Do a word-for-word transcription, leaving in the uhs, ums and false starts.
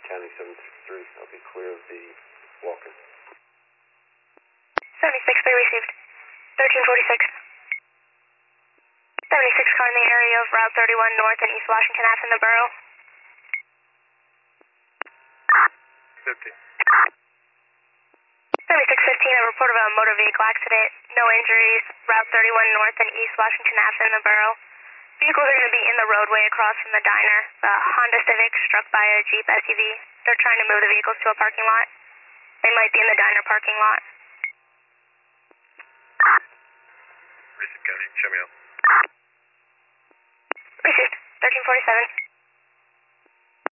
County seven six three, I'll be clear of the walker. seventy-six three received. thirteen forty-six. seventy-six car in the area of Route thirty-one North and East Washington Ave in the borough. fifty. seventy-six fifteen, a report of a motor vehicle accident. No injuries. Route thirty-one North and East Washington Ave in the borough. Vehicles are going to be in the roadway across from the diner. The Honda Civic struck by a Jeep S U V. They're trying to move the vehicles to a parking lot. They might be in the diner parking lot. Received, County. Show me out. Received. thirteen forty-seven.